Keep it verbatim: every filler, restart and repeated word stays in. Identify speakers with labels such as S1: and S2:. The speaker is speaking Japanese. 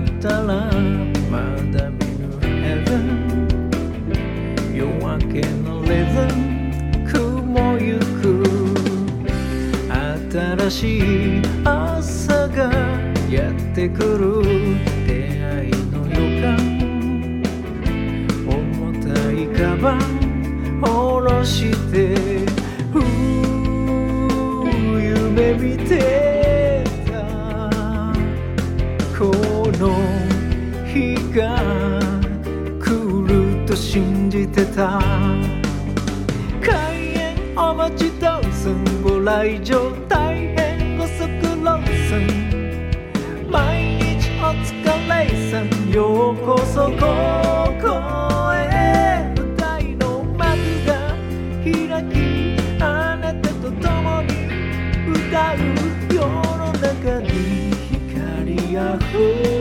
S1: ったらまだ見ぬ Heaven 夜明けのレズン雲ゆく新しい朝がやってくる出会いの予感重たいカバン下ろしてふう夢見てたこの日が来ると信じてた開園お待ちどうすんご来場大変ご足労さん毎日お疲れさんようこそここへ舞台の幕が開きあなたと共に歌う世の中に光あふれ